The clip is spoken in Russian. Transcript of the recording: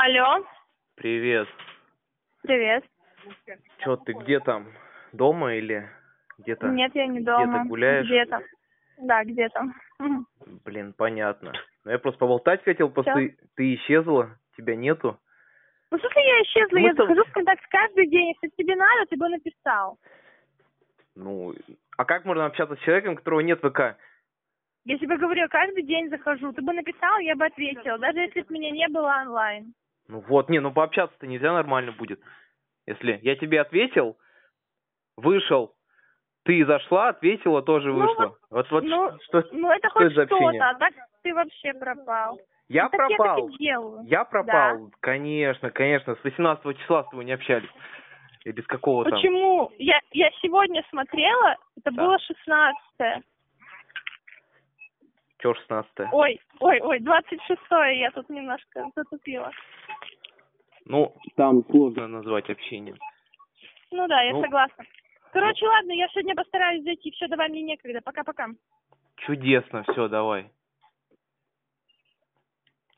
Алло, Привет. привет. Чё, ты где там? Дома или где-то? Нет, я не дома. Где-то гуляешь? Где-то. Да, где-то. Блин, понятно. Ну, я просто поболтать хотел, Чё? просто ты исчезла, тебя нету. Ну, слушай, я исчезла, Ну, мы я с тобой- захожу в контакт каждый день. Если тебе надо, ты бы написал. Ну, а как можно общаться с человеком, у которого нет ВК? Я тебе говорю, я каждый день захожу. Ты бы написал, я бы ответила, даже если бы меня не было онлайн. Ну вот, ну пообщаться-то нельзя нормально будет. Если я тебе ответил, вышел, ты зашла, ответила, тоже Ну, вышла. Вот ну, что ну, это что хоть это за общение? что-то, а так ты вообще пропал. Я Ну, так я так пропал. и делаю. Я пропал. Да. Конечно. С 18 числа с тобой не общались. Или с какого там? Почему? Я сегодня смотрела, это Да. было 16-е. Чё 16-е? Ой, 26-е, я тут немножко затупила. Ну, там сложно назвать общением. Ну да, я Ну, согласна. Короче, ладно, я сегодня постараюсь зайти. Все, давай, мне некогда. Пока-пока. чудесно, все, давай.